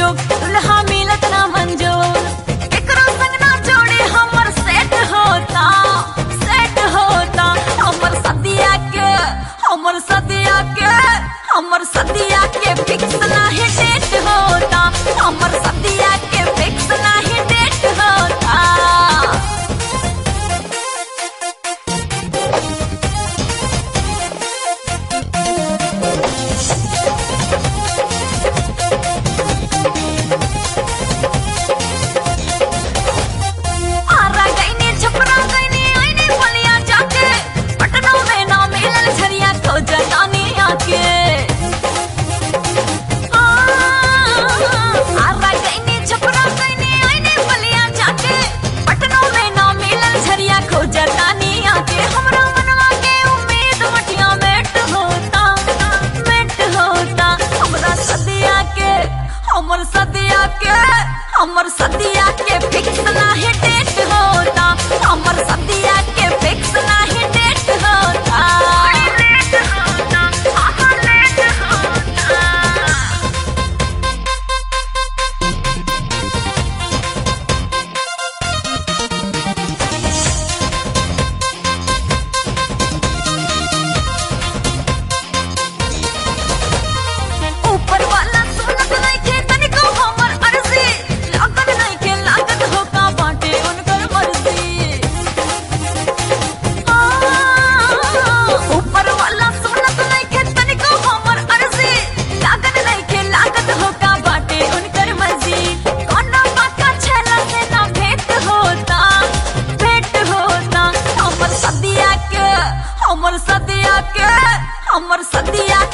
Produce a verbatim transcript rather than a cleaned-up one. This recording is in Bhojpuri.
संजोग दुल्हा मिलत ना मंजूर एकरो संग ना जोड़ी हमर सेट होता सेट होता हमर सदिया के हमर सदिया के हमर सदिया के फिक्स नाही डेट होता हमर सदिया के फिक्स नाही डेट होता। आरा गईनी छपरा गईनी आईनी बलिया जाके पटना में ना मिलल झरिया खोजतानी आके आरा गईनी छपरा गईनी आईनी बलिया जाके पटना में ना मिलल झरिया खोजतानी आके हमरा मनवा के उम्मीद मटिया मेट होता मेट होता हमरा सदिया के हमर सदिया के हमर सदिया के फिक्स नाही डेट होता हमर सदिया के फिक्स नाही डेट होता लेट होता आहा लेट होता। ऊपर वाला सुनत नइखे तनिको हमर अर्जी लागत नइखे लागत हो का बाटे उनकर मर्जी ऊपर वाला सुनत नइखे तनिको हमर अर्जी लागत नइखे लागत हो का बाटे उनकर मर्जी कोना बाका छला से ना भेंट होता भेंट होता हमर सदिया के हमर सदिया के हमर सदिया